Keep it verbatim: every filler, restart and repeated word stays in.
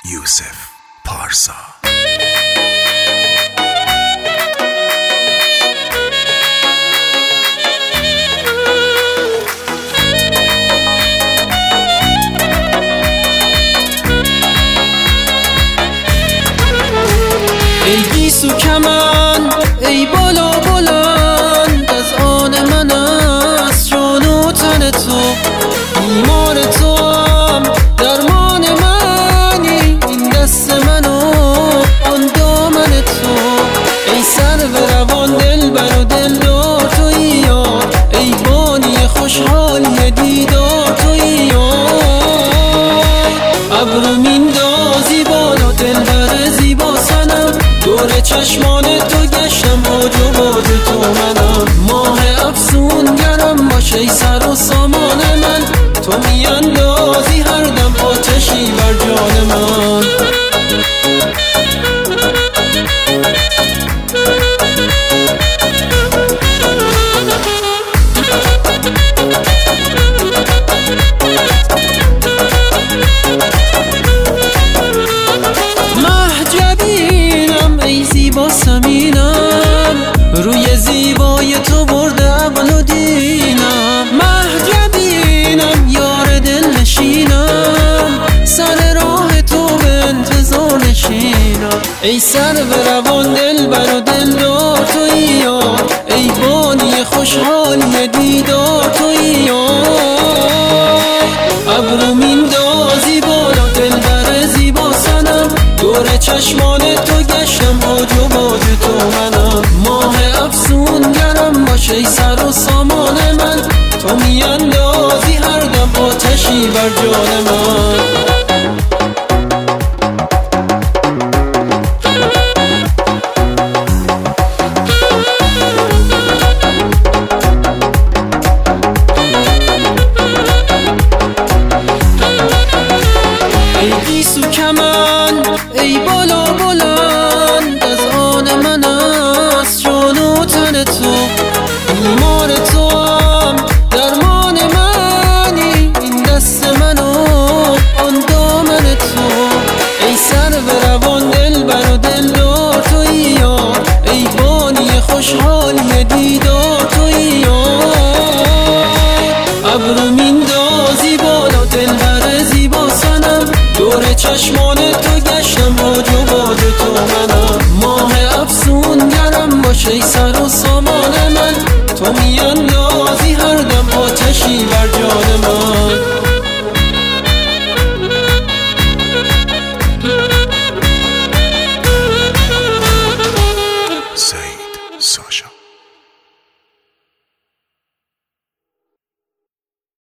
یوسف پارسا. ای گیسو کمن، ای بالا بلند، از آن من است جان و تن تو. بیمار تو هم درمان منی، این دست من و آن دامن تو. ای سر به روان دلبر و دلدار تویی یار، ای بانی خوشحالی دیدار تویی یار. ابرو میندازی بالا دلبر زیبا سنم، دور چشمان تو گشتم آج و باج تو منم. ماه افسون گرم باشه ای سر و سامان من، تو میاندازی هر دم آتشی بر جان من. زیبا سمینم، روی زیبای تو برده عقل و دینم. محجبینم یار دل نشینم، سر راه تو به انتظار نشینم. ای سر به روان دلبر و دلدار تویی یار، ای بانی خوشحالی دیدار تویی یار. ابرو میندازی بالا دلبر زیبا سنم، دور چشمان تو گشتم آج و باج تو منم. ماه افسون گرم باشه ای سر و سامان من، تو میاندازی هر دم آتشی بر جان من. ای گیسو کمن، ای بالا بلند، از آن من است جان و تن تو. بیمار تو هم درمان منی، این دست من و آن دامن تو. ای سر به روان دلبر و دلدار تویی یار، ای بانی خوشحالی دیدار تویی یار. ابرو میندازی بالا دلبر زیبا سنم، دور چشمان تو گشتم آج و باج تو منم. ماه افسون گرم باشه ای سر و سامان من، تو میاندازی هر دم آتشی بر جان من. سعید ساشا.